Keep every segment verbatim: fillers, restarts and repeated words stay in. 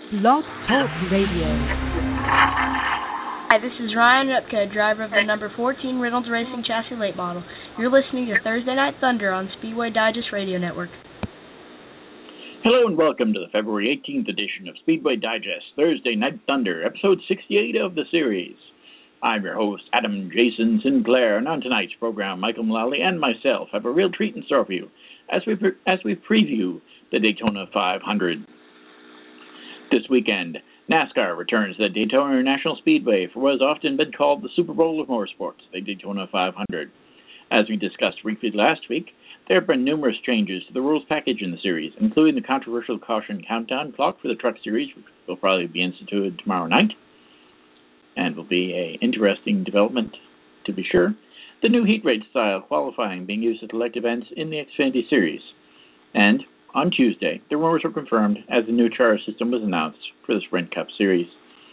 Blog Talk Radio. Hi, this is Ryan Repka, driver of the number fourteen Reynolds Racing Chassis Late Model. You're listening to Thursday Night Thunder on Speedway Digest Radio Network. Hello and welcome to the February eighteenth edition of Speedway Digest Thursday Night Thunder, episode sixty-eight of the series. I'm your host, Adam Jason Sinclair, and on tonight's program, Michael Mullally and myself have a real treat in store for you as we pre- as we preview the Daytona five hundred. This weekend, NASCAR returns to the Daytona International Speedway for what has often been called the Super Bowl of motorsports, the Daytona five hundred. As we discussed briefly last week, there have been numerous changes to the rules package in the series, including the controversial caution countdown clock for the Truck Series, which will probably be instituted tomorrow night, and will be an interesting development, to be sure. The new heat rate style qualifying being used at select events in the Xfinity Series. And on Tuesday, the rumors were confirmed as the new charter system was announced for the Sprint Cup Series.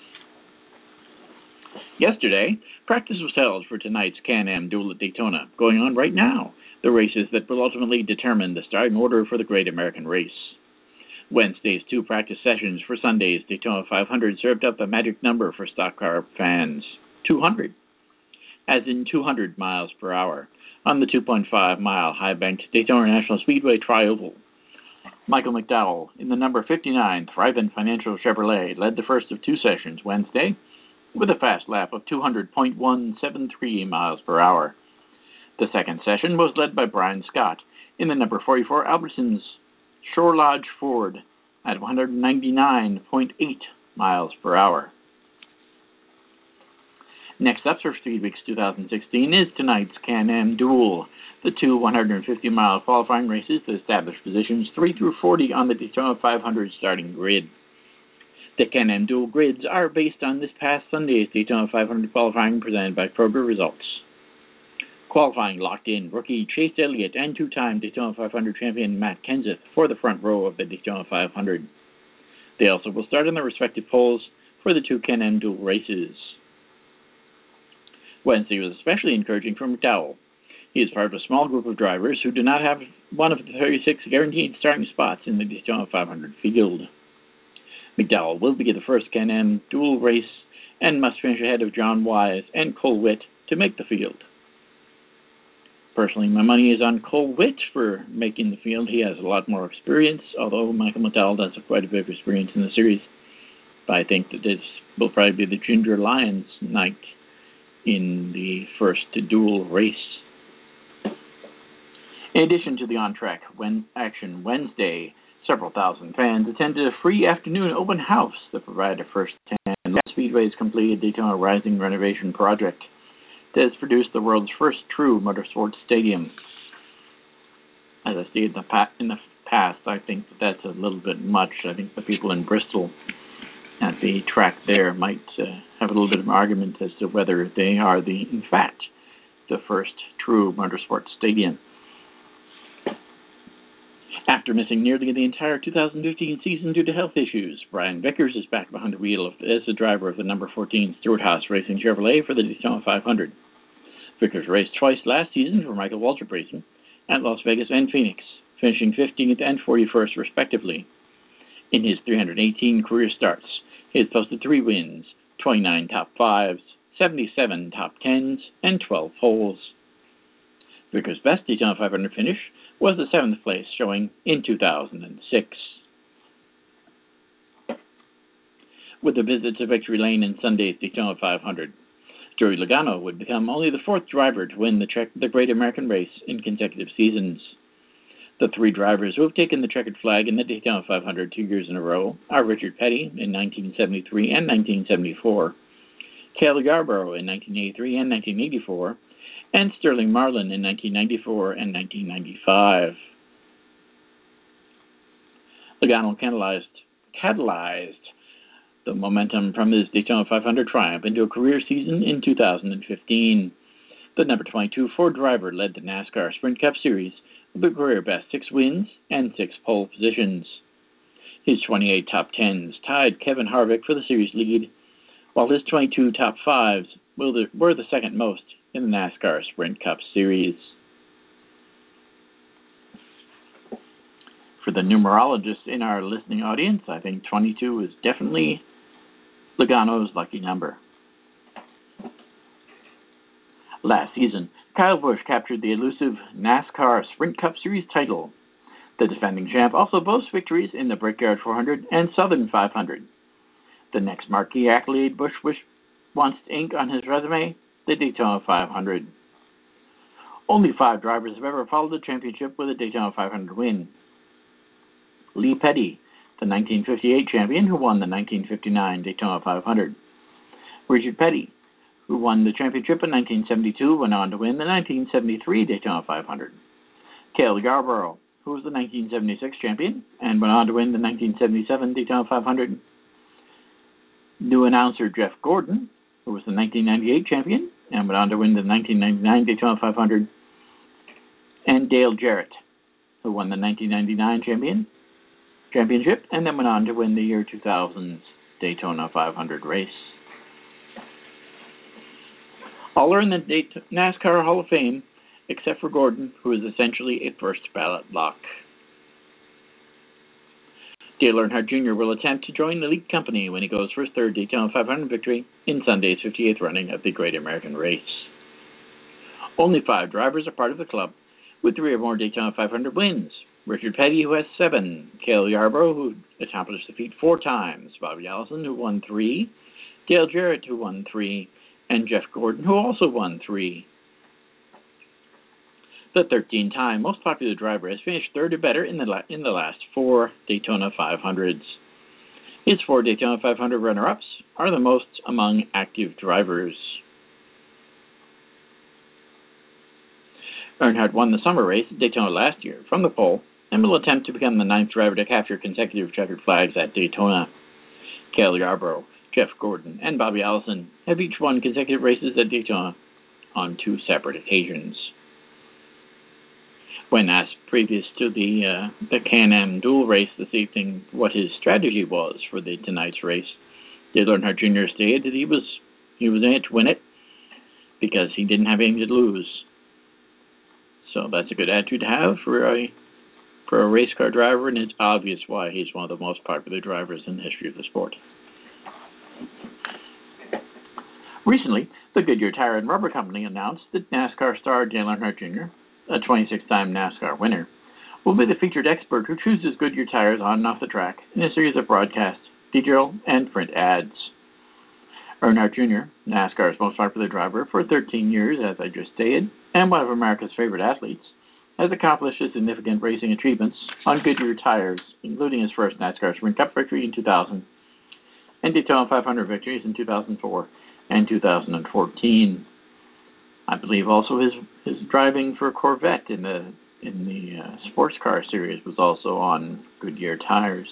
Yesterday, practice was held for tonight's Can-Am Duel at Daytona, going on right now, the races that will ultimately determine the starting order for the Great American Race. Wednesday's two practice sessions for Sunday's Daytona five hundred served up a magic number for stock car fans, two hundred, as in two hundred miles per hour, on the two point five mile high-banked Daytona International Speedway Tri-Oval. Michael McDowell, in the number fifty-nine Thrivent Financial Chevrolet, led the first of two sessions Wednesday with a fast lap of two hundred point one seven three miles per hour. The second session was led by Brian Scott in the number forty-four Albertsons Shore Lodge Ford at one hundred ninety-nine point eight miles per hour. Next up for Speed Weeks twenty sixteen is tonight's Can-Am Duel, the two one hundred fifty mile qualifying races that establish positions three through forty on the Daytona five hundred starting grid. The Can-Am Duel grids are based on this past Sunday's Daytona five hundred qualifying presented by Kroger Results. Qualifying locked in rookie Chase Elliott and two-time Daytona five hundred champion Matt Kenseth for the front row of the Daytona five hundred. They also will start on their respective poles for the two Can-Am Duel races. Wednesday was especially encouraging for McDowell. He is part of a small group of drivers who do not have one of the thirty-six guaranteed starting spots in the Daytona five hundred field. McDowell will be the first Can-Am Duel race and must finish ahead of John Wise and Cole Witt to make the field. Personally, my money is on Cole Witt for making the field. He has a lot more experience, although Michael McDowell does have quite a bit of experience in the series. But I think that this will probably be the Ginger Lions night in the first duel race. In addition to the on-track when action Wednesday, several thousand fans attended a free afternoon open house that provided a first-hand look at Speedway's completed Daytona Rising renovation project that has produced the world's first true motorsports stadium. As I stated in the, pa- in the past, I think that that's a little bit much. I think the people in Bristol at the track there might uh, have a little bit of an argument as to whether they are, the, in fact, the first true motorsports stadium. After missing nearly the entire two thousand fifteen season due to health issues, Brian Vickers is back behind the wheel as the driver of the number fourteen Stewart-Haas Racing Chevrolet for the Daytona five hundred. Vickers raced twice last season for Michael Waltrip Racing at Las Vegas and Phoenix, finishing fifteenth and forty-first respectively. In his three hundred eighteen career starts, he has posted three wins, twenty-nine top fives, seventy-seven top tens, and twelve poles. Vickers' best Daytona five hundred finish was the seventh place showing in two thousand six. With the visit to victory lane in Sunday's Daytona five hundred, Joey Logano would become only the fourth driver to win the, tre- the Great American Race in consecutive seasons. The three drivers who have taken the checkered flag in the Daytona five hundred two years in a row are Richard Petty in nineteen seventy-three and nineteen seventy-four, Cale Yarborough in nineteen eighty-three and nineteen eighty-four, and Sterling Marlin in nineteen ninety-four and nineteen ninety-five. Logano catalyzed, catalyzed the momentum from his Daytona five hundred triumph into a career season in two thousand fifteen. The number twenty-two Ford driver led the NASCAR Sprint Cup Series with a career best six wins and six pole positions. His twenty-eight top tens tied Kevin Harvick for the series lead, while his twenty-two top fives were the, were the second most in the NASCAR Sprint Cup Series. For the numerologists in our listening audience, I think twenty-two is definitely Logano's lucky number. Last season, Kyle Busch captured the elusive NASCAR Sprint Cup Series title. The defending champ also boasts victories in the Brickyard four hundred and Southern five hundred. The next marquee accolade Busch wish wants to ink on his resume, the Daytona five hundred. Only five drivers have ever followed the championship with a Daytona five hundred win. Lee Petty, the nineteen fifty-eight champion who won the nineteen fifty-nine Daytona five hundred. Richard Petty, who won the championship in nineteen seventy-two, went on to win the nineteen seventy-three Daytona five hundred. Cale Yarborough, who was the nineteen seventy-six champion and went on to win the nineteen seventy-seven Daytona five hundred. New announcer Jeff Gordon, who was the nineteen ninety-eight champion and went on to win the nineteen ninety-nine Daytona five hundred. And Dale Jarrett, who won the nineteen ninety-nine champion championship and then went on to win the year two thousand's Daytona five hundred race. All are in the NASCAR Hall of Fame, except for Gordon, who is essentially a first ballot lock. Dale Earnhardt Junior will attempt to join the lead company when he goes for his third Daytona five hundred victory in Sunday's fifty-eighth running of the Great American Race. Only five drivers are part of the club, with three or more Daytona five hundred wins. Richard Petty, who has seven. Cale Yarborough, who accomplished the feat four times. Bobby Allison, who won three. Dale Jarrett, who won three. And Jeff Gordon, who also won three. The thirteen-time most popular driver has finished third or better in the la- in the last four Daytona five hundreds. His four Daytona five hundred runner-ups are the most among active drivers. Earnhardt won the summer race at Daytona last year from the pole and will attempt to become the ninth driver to capture consecutive checkered flags at Daytona. Cale Yarborough, Jeff Gordon, and Bobby Allison have each won consecutive races at Daytona on two separate occasions. When asked previous to the uh, the Can-Am dual race this evening what his strategy was for the tonight's race, Dale Earnhardt Junior stated that he was he was in it to win it because he didn't have anything to lose. So that's a good attitude to have for a for a race car driver, and it's obvious why he's one of the most popular drivers in the history of the sport. Recently, the Goodyear Tire and Rubber Company announced that NASCAR star Dale Earnhardt Junior, a twenty-six-time NASCAR winner, will be the featured expert who chooses Goodyear tires on and off the track in a series of broadcasts, digital, and print ads. Earnhardt Junior, NASCAR's most popular driver for thirteen years, as I just stated, and one of America's favorite athletes, has accomplished significant racing achievements on Goodyear tires, including his first NASCAR Sprint Cup victory in two thousand, and Daytona five hundred victories in two thousand four and two thousand fourteen. I believe also his his driving for Corvette in the in the uh, sports car series was also on Goodyear tires.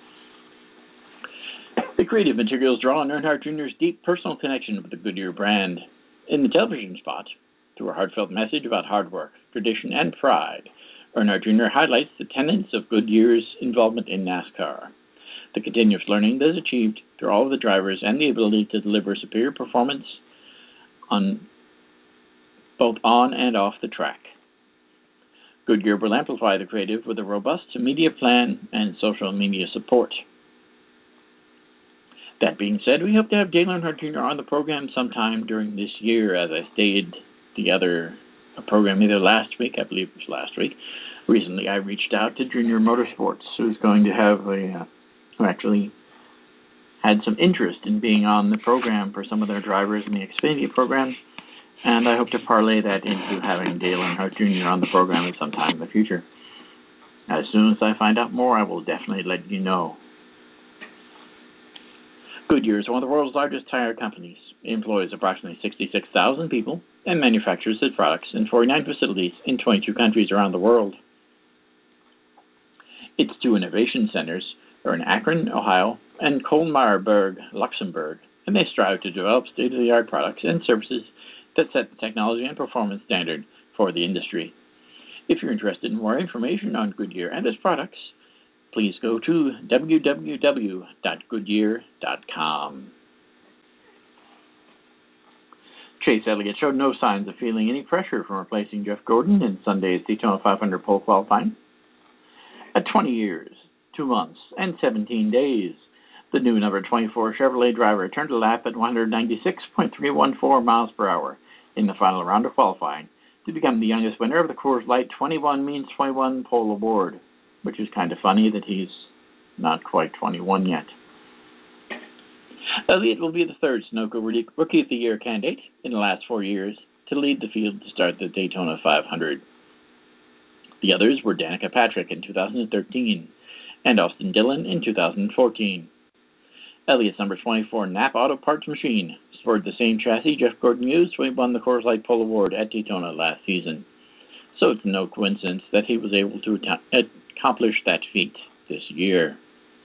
The creative materials draw on Earnhardt Junior's deep personal connection with the Goodyear brand. In the television spot, through a heartfelt message about hard work, tradition, and pride, Earnhardt Junior highlights the tenets of Goodyear's involvement in NASCAR, the continuous learning that is achieved through all of the drivers, and the ability to deliver superior performance on both on and off the track. Goodyear will amplify the creative with a robust media plan and social media support. That being said, we hope to have Dale Earnhardt Junior on the program sometime during this year, as I stated the other program either last week, I believe it was last week. Recently, I reached out to Junior Motorsports, who's going to have a, uh, who actually had some interest in being on the program for some of their drivers in the Xfinity program, and I hope to parlay that into having Dale Earnhardt Junior on the program at some time in the future. As soon as I find out more, I will definitely let you know. Goodyear is one of the world's largest tire companies. It employs approximately sixty-six thousand people and manufactures its products in forty-nine facilities in twenty-two countries around the world. Its two innovation centers are in Akron, Ohio, and Colmar-Berg, Luxembourg, and they strive to develop state-of-the-art products and services that set the technology and performance standard for the industry. If you're interested in more information on Goodyear and its products, please go to w w w dot goodyear dot com. Chase Elliott showed no signs of feeling any pressure from replacing Jeff Gordon in Sunday's Daytona five hundred pole qualifying. At twenty years, two months, and seventeen days, the new number twenty-four Chevrolet driver turned a lap at one ninety-six point three one four miles per hour in the final round of qualifying to become the youngest winner of the Coors Light twenty-one means twenty-one pole award, which is kind of funny that he's not quite twenty-one yet. Elliott will be the third Sunoco Rookie of the Year candidate in the last four years to lead the field to start the Daytona five hundred. The others were Danica Patrick in two thousand thirteen and Austin Dillon in two thousand fourteen. Elliott's number twenty-four Napa Auto Parts machine sported the same chassis Jeff Gordon used when he won the Coors Light Pole Award at Daytona last season, so it's no coincidence that he was able to at- accomplish that feat this year.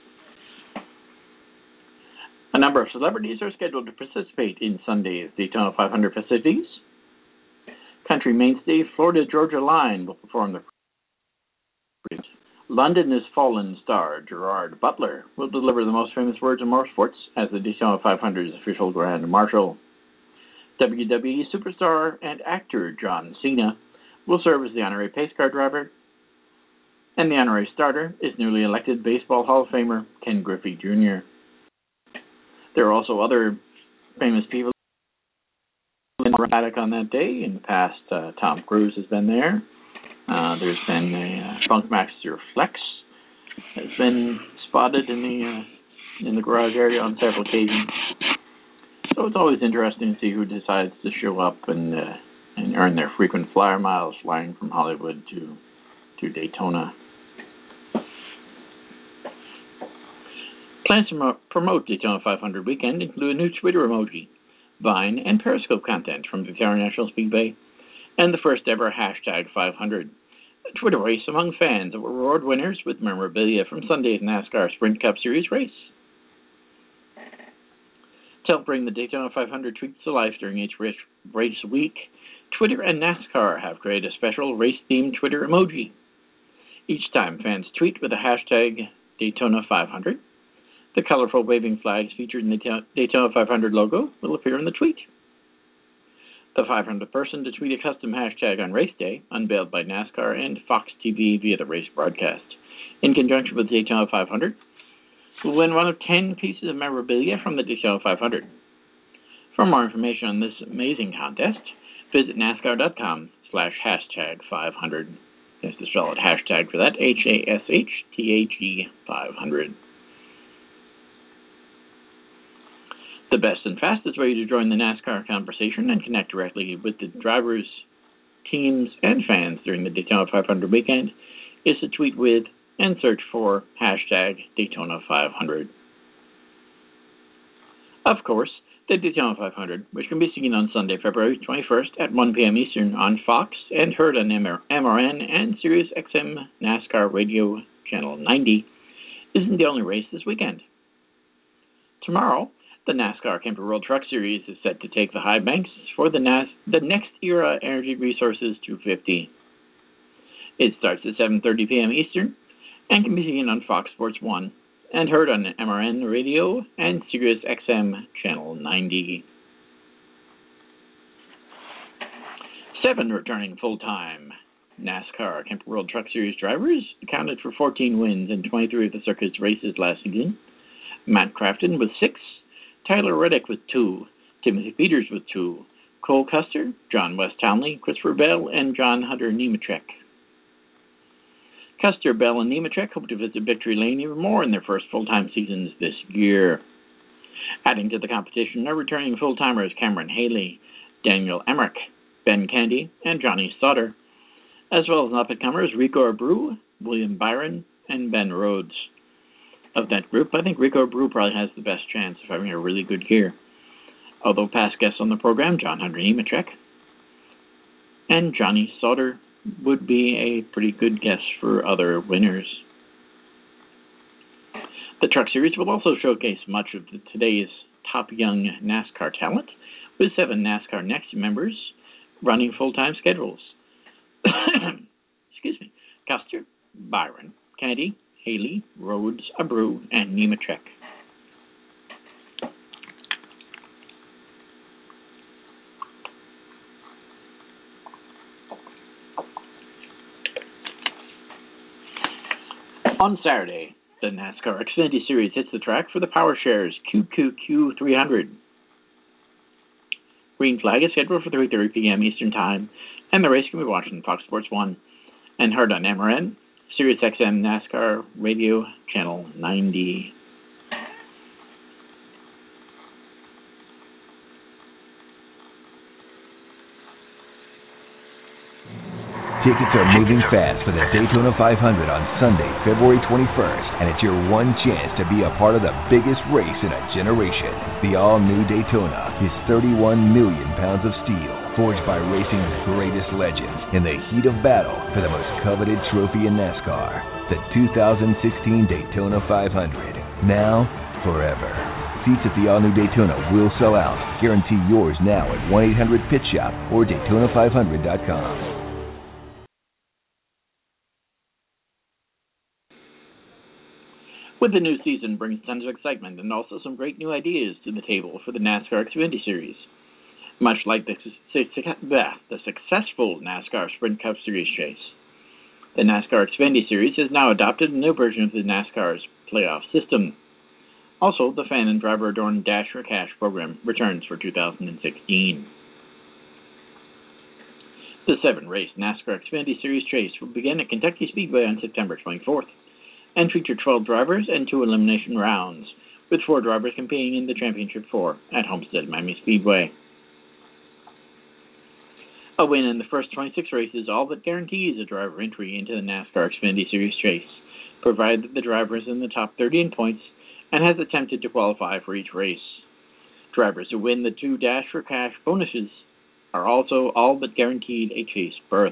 A number of celebrities are scheduled to participate in Sunday's Daytona five hundred festivities. Country mainstay Florida Georgia Line will perform the London is Fallen star Gerard Butler will deliver the most famous words of motorsports as the Daytona five hundred's official Grand Marshal. W W E superstar and actor John Cena will serve as the honorary pace car driver, and the honorary starter is newly elected Baseball Hall of Famer Ken Griffey Junior There are also other famous people in the paddock on that day. In the past, uh, Tom Cruise has been there. Uh, there's been a uh, Funkmaster Flex has been spotted in the uh, in the garage area on several occasions. So it's always interesting to see who decides to show up and uh, and earn their frequent flyer miles flying from Hollywood to to Daytona. Plans to promote Daytona five hundred weekend include a new Twitter emoji, Vine, and Periscope content from Victoria National Speedway, and the first ever hashtag five hundred, a Twitter race among fans that will reward winners with memorabilia from Sunday's NASCAR Sprint Cup Series race. To help bring the Daytona five hundred tweets to life during each race, race week, Twitter and NASCAR have created a special race-themed Twitter emoji. Each time fans tweet with the hashtag Daytona five hundred, the colorful waving flags featured in the Daytona five hundred logo will appear in the tweet. The five hundredth person to tweet a custom hashtag on race day, unveiled by NASCAR and Fox T V via the race broadcast, in conjunction with Daytona five hundred, will win one of ten pieces of memorabilia from the Daytona five hundred. For more information on this amazing contest, visit NASCAR.com slash hashtag 500. That's the spell it hashtag for that, H A S H T A G five hundred. The best and fastest way to join the NASCAR conversation and connect directly with the drivers, teams, and fans during the Daytona five hundred weekend is to tweet with and search for hashtag Daytona five hundred. Of course, the Daytona five hundred, which can be seen on Sunday, February twenty-first at one p.m. Eastern on Fox and heard on M R N and Sirius X M NASCAR Radio Channel ninety, isn't the only race this weekend. Tomorrow, the NASCAR Camping World Truck Series is set to take the high banks for the, Nas- the Next Era Energy Resources two fifty. It starts at seven thirty p.m. Eastern and can be seen on Fox Sports one and heard on M R N Radio and Sirius X M Channel ninety. Seven returning full-time NASCAR Camping World Truck Series drivers accounted for fourteen wins in twenty-three of the circuit's races last season. Matt Crafton with six, Tyler Reddick with two, Timothy Peters with two, Cole Custer, John West Townley, Christopher Bell, and John Hunter Nemechek. Custer, Bell, and Nemechek hope to visit Victory Lane even more in their first full-time seasons this year. Adding to the competition are returning full-timers Cameron Haley, Daniel Emmerich, Ben Candy, and Johnny Sauter, as well as up-and-comers Rico Abreu, William Byron, and Ben Rhodes. Of that group, I think Rico Abreu probably has the best chance of having a really good year. Although past guests on the program, John Hunter Nemechek and Johnny Sauter, would be a pretty good guess for other winners. The Truck Series will also showcase much of the, today's top young NASCAR talent, with seven NASCAR Next members running full-time schedules. Excuse me. Custer, Byron, Kennedy, Haley, Rhodes, Abreu, and Nemechek. On Saturday, the NASCAR Xfinity Series hits the track for the PowerShares Q Q Q three hundred. Green flag is scheduled for three thirty p.m. Eastern Time, and the race can be watched on Fox Sports one and heard on M R N, Sirius X M NASCAR Radio, Channel ninety. Tickets are moving fast for the Daytona five hundred on Sunday, February twenty-first, and it's your one chance to be a part of the biggest race in a generation. The all-new Daytona is thirty-one million pounds of steel, forged by racing's greatest legends in the heat of battle for the most coveted trophy in NASCAR, the two thousand sixteen Daytona five hundred. Now, forever. Seats at the all-new Daytona will sell out. Guarantee yours now at one eight hundred pit shop or Daytona five hundred dot com. With the new season brings tons of excitement and also some great new ideas to the table for the NASCAR Xfinity Series. Much like the, the successful NASCAR Sprint Cup Series chase, the NASCAR Xfinity Series has now adopted a new version of the NASCAR's playoff system. Also, the fan and driver-adorned Dash for Cash program returns for two thousand sixteen. The seven-race NASCAR Xfinity Series chase will begin at Kentucky Speedway on September twenty-fourth. And feature twelve drivers and two elimination rounds, with four drivers competing in the Championship Four at Homestead Miami Speedway. A win in the first twenty-six races all but guarantees a driver entry into the NASCAR Xfinity Series chase, provided that the driver is in the top thirty in points and has attempted to qualify for each race. Drivers who win the two Dash for Cash bonuses are also all but guaranteed a chase berth.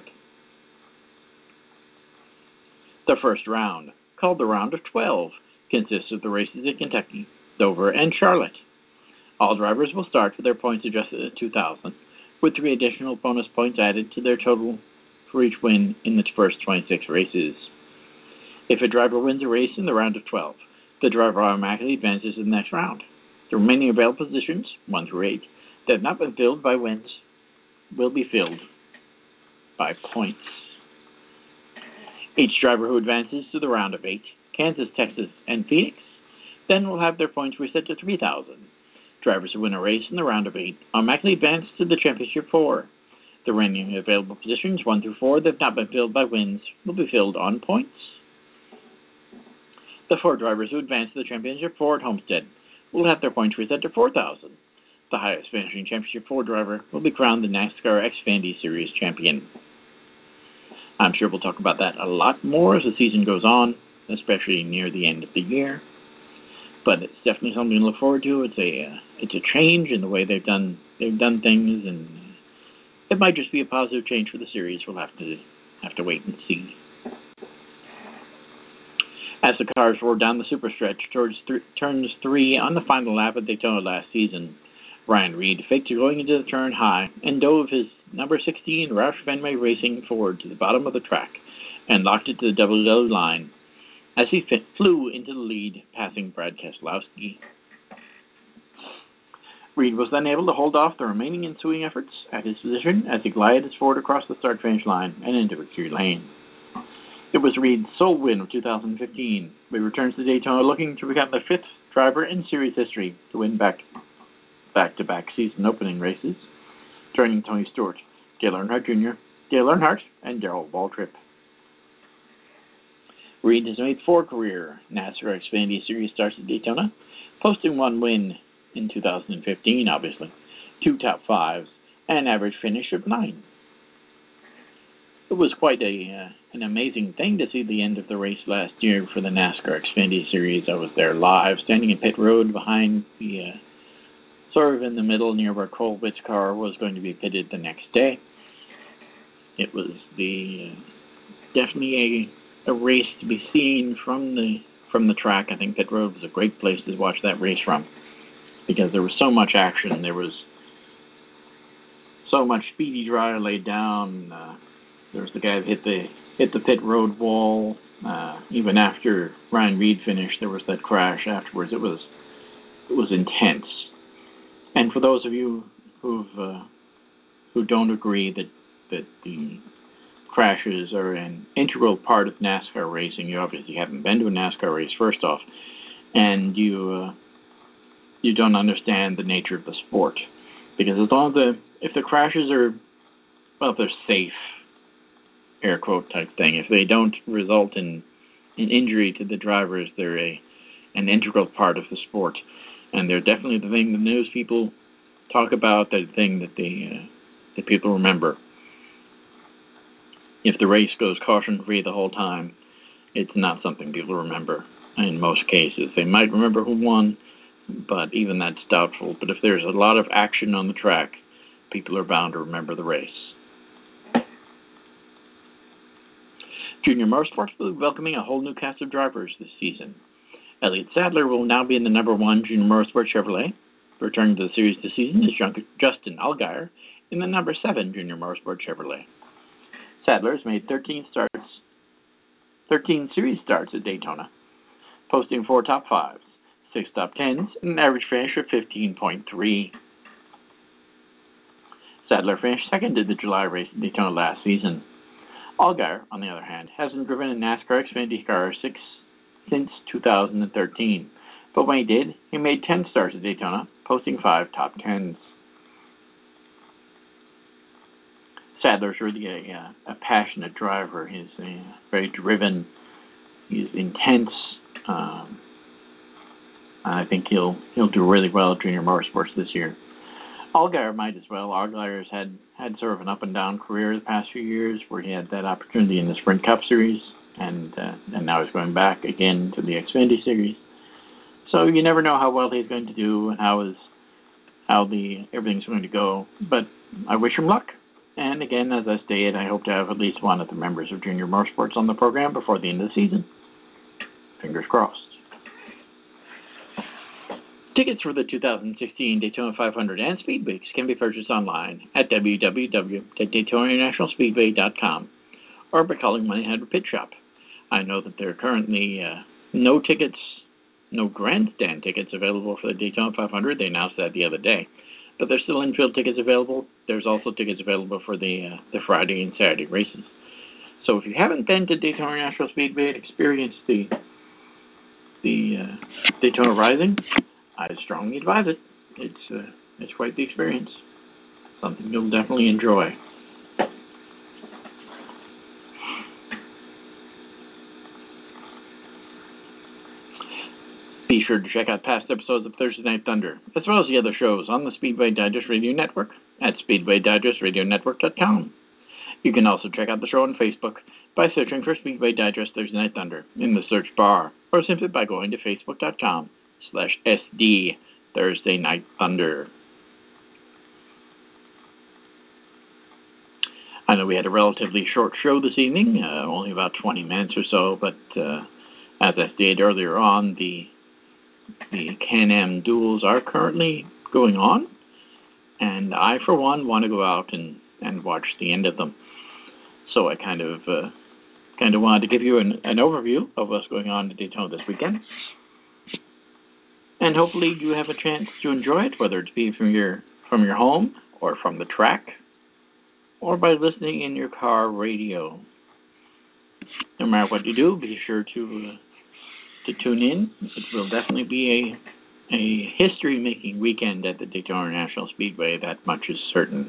The first round, called the Round of twelve, consists of the races at Kentucky, Dover, and Charlotte. All drivers will start with their points adjusted at two thousand, with three additional bonus points added to their total for each win in the first twenty-six races. If a driver wins a race in the Round of twelve, the driver automatically advances to the next round. The remaining available positions, one through eight, that have not been filled by wins will be filled by points. Each driver who advances to the Round of eight, Kansas, Texas, and Phoenix, then will have their points reset to three thousand. Drivers who win a race in the Round of eight automatically advance to the Championship Four. The remaining available positions, one through four, that have not been filled by wins, will be filled on points. The four drivers who advance to the Championship Four at Homestead will have their points reset to four thousand. The highest finishing Championship Four driver will be crowned the NASCAR Xfinity Series champion. I'm sure we'll talk about that a lot more as the season goes on, especially near the end of the year. But it's definitely something to look forward to. It's a uh, it's a change in the way they've done they've done things, and it might just be a positive change for the series. We'll have to have to wait and see. As the cars roared down the superstretch towards th- turns three on the final lap at Daytona last season, Ryan Reed faked going into the turn high and dove his number sixteen Roush Fenway Racing Ford to the bottom of the track and locked it to the double yellow line as he fit, flew into the lead, passing Brad Keselowski. Reed was then able to hold off the remaining ensuing efforts at his position as he glided his Ford across the start-finish line and into victory lane. It was Reed's sole win of two thousand fifteen, but he returns to Daytona looking to become the fifth driver in series history to win back back-to-back season opening races, joining Tony Stewart, Dale Earnhardt Junior, Dale Earnhardt, and Darrell Waltrip. Reed has made four career NASCAR Xfinity Series starts at Daytona, posting one win in two thousand fifteen, obviously, two top fives, and an average finish of nine. It was quite a uh, an amazing thing to see the end of the race last year for the NASCAR Xfinity Series. I was there live, standing in pit road behind the, uh, sort of in the middle near where Cole Witt's car was going to be pitted the next day. It was the uh, definitely a, a race to be seen from the from the track. I think pit road was a great place to watch that race from because there was so much action. There was so much speedy dry laid down. Uh, There was the guy that hit the hit the pit road wall. Uh, even after Ryan Reed finished, there was that crash afterwards. It was it was intense. And for those of you who've uh, who don't agree that that the crashes are an integral part of NASCAR racing. You obviously haven't been to a NASCAR race, first off, and you uh, you don't understand the nature of the sport. Because as long as the if the crashes are, well, if they're safe, air quote type thing, if they don't result in an injury to the drivers, they're a an integral part of the sport, and they're definitely the thing the news people talk about, the thing that they uh, that people remember. If the race goes caution-free the whole time, it's not something people remember in most cases. They might remember who won, but even that's doubtful. But if there's a lot of action on the track, people are bound to remember the race. Junior Motorsports will be welcoming a whole new cast of drivers this season. Elliott Sadler will now be in the number one Junior Motorsports Chevrolet. Returning to the series this season is Justin Allgaier in the number seven Junior Motorsports Chevrolet. Sadler has made thirteen starts, thirteen series starts at Daytona, posting four top fives, six top tens, and an average finish of fifteen point three. Sadler finished second at the July race at Daytona last season. Allgaier, on the other hand, hasn't driven a NASCAR Xfinity car six, since two thousand thirteen, but when he did, he made ten starts at Daytona, posting five top tens. Sadler's really a, a passionate driver. He's uh, very driven. He's intense. Um, I think he'll he'll do really well at Junior Motorsports this year. Allgaier might as well. Allgaier's had, had sort of an up and down career the past few years, where he had that opportunity in the Sprint Cup Series, and uh, and now he's going back again to the Xfinity Series. So you never know how well he's going to do and how his how the everything's going to go. But I wish him luck. And again, as I stated, I hope to have at least one of the members of Junior Motorsports on the program before the end of the season. Fingers crossed. Tickets for the two thousand sixteen Daytona five hundred and Speed Weeks can be purchased online at w w w dot daytona international speedway dot com or by calling one eight hundred pit shop. I know that there are currently uh, no tickets, no grandstand tickets available for the Daytona five hundred. They announced that the other day. But there's still infield tickets available. There's also tickets available for the uh, the Friday and Saturday races. So if you haven't been to Daytona International Speedway and experienced the the uh, Daytona Rising, I strongly advise it. It's uh, it's quite the experience. Something you'll definitely enjoy. Be sure to check out past episodes of Thursday Night Thunder, as well as the other shows on the Speedway Digest Radio Network at speedway digest radio network dot com. You can also check out the show on Facebook by searching for Speedway Digest Thursday Night Thunder in the search bar, or simply by going to facebook dot com slash S D Thursday Night Thunder. I know we had a relatively short show this evening, uh, only about twenty minutes or so, but uh, as I stated earlier on, the the Can-Am duels are currently going on, and I, for one, want to go out and, and watch the end of them. So I kind of uh, kind of wanted to give you an, an overview of what's going on at Daytona this weekend, and hopefully you have a chance to enjoy it, whether it be from your from your home or from the track, or by listening in your car radio. No matter what you do, be sure to uh, to tune in. It will definitely be a a history-making weekend at the Daytona International Speedway. That much is certain.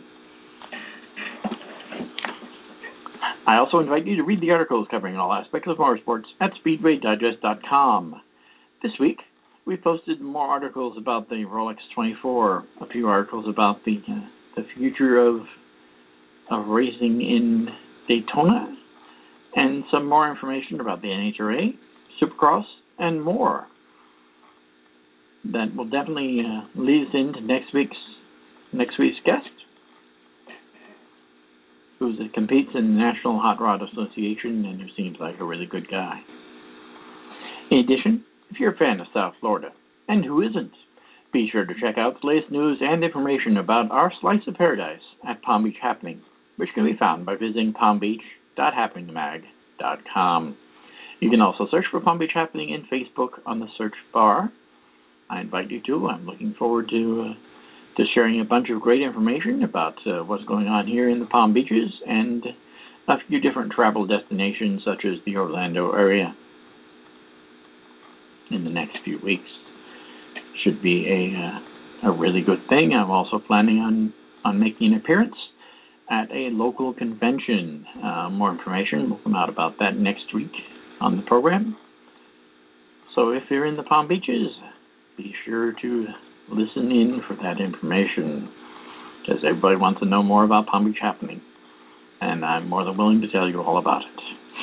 I also invite you to read the articles covering all aspects of motorsports at speedway digest dot com. This week, we posted more articles about the Rolex twenty-four, a few articles about the uh, the future of of racing in Daytona, and some more information about the N H R A, Supercross, and more. That will definitely uh, lead us into next week's next week's guest, who competes in the National Hot Rod Association and who seems like a really good guy. In addition, if you're a fan of South Florida, and who isn't, be sure to check out the latest news and information about our slice of paradise at Palm Beach Happening, which can be found by visiting palm beach dot happening mag dot com. You can also search for Palm Beach Happening in Facebook on the search bar. I invite you to. I'm looking forward to uh, to sharing a bunch of great information about uh, what's going on here in the Palm Beaches and a few different travel destinations, such as the Orlando area, in the next few weeks. Should be a uh, a really good thing. I'm also planning on, on making an appearance at a local convention. Uh, more information will come out about that next week on the program. So if you're in the Palm Beaches, be sure to listen in for that information, because everybody wants to know more about Palm Beach happening, and I'm more than willing to tell you all about it.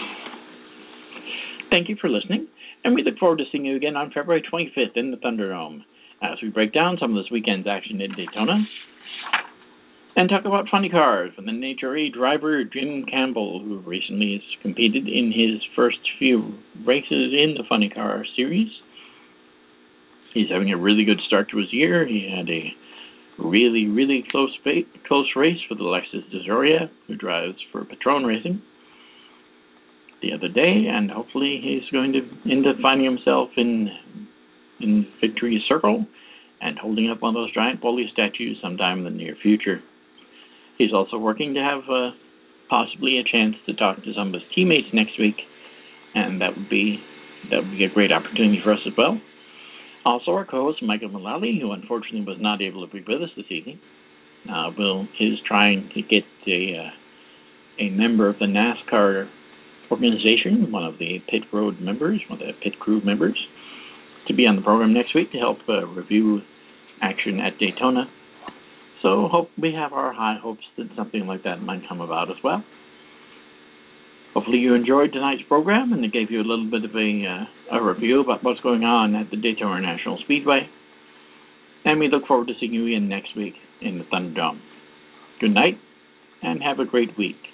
Thank you for listening, and we look forward to seeing you again on February twenty-fifth in the Thunderdome as we break down some of this weekend's action in Daytona and talk about funny cars with an N H R A driver, Jim Campbell, who recently has competed in his first few races in the funny car series. He's having a really good start to his year. He had a really, really close close race for the Lexus DeZoria, who drives for Patron Racing, the other day, and hopefully he's going to end up finding himself in in Victory Circle and holding up one of those giant Bully statues sometime in the near future. He's also working to have uh, possibly a chance to talk to some of his teammates next week, and that would be that would be a great opportunity for us as well. Also, our co-host Michael Mullally, who unfortunately was not able to be with us this evening, uh, will is trying to get a uh, a member of the NASCAR organization, one of the pit road members, one of the pit crew members, to be on the program next week to help uh, review action at Daytona. So hope we have our high hopes that something like that might come about as well. Hopefully you enjoyed tonight's program and it gave you a little bit of a, uh, a review about what's going on at the Daytona International Speedway. And we look forward to seeing you again next week in the Thunderdome. Good night and have a great week.